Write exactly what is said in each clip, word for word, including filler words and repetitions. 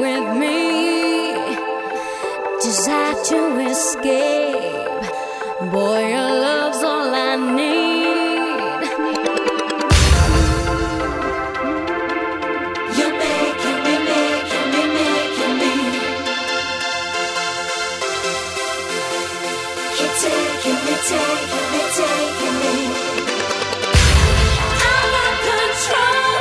with me. Desire to escape. Boy, your love's all I need. You're making me, making me, making me. Keep taking me, taking me, taking me. Out of control.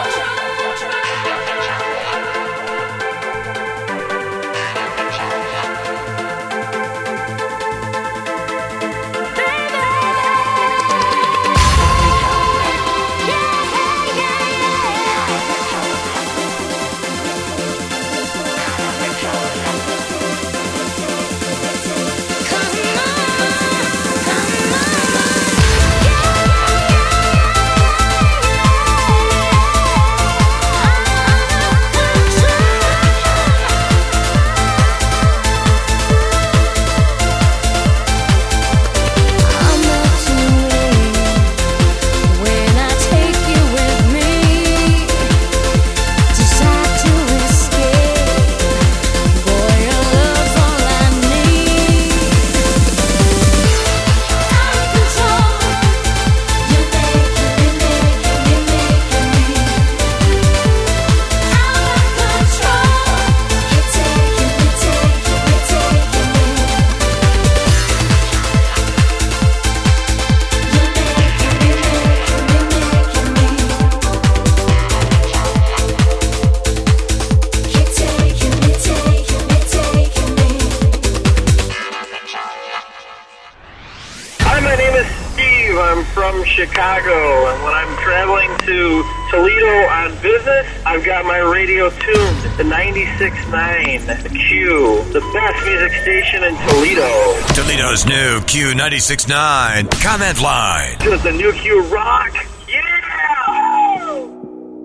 I'm from Chicago, and when I'm traveling to Toledo on business, I've got my radio tuned to ninety-six point nine, the Q, the best music station in Toledo. Toledo's new Q ninety-six point nine comment line. Does the new Q rock?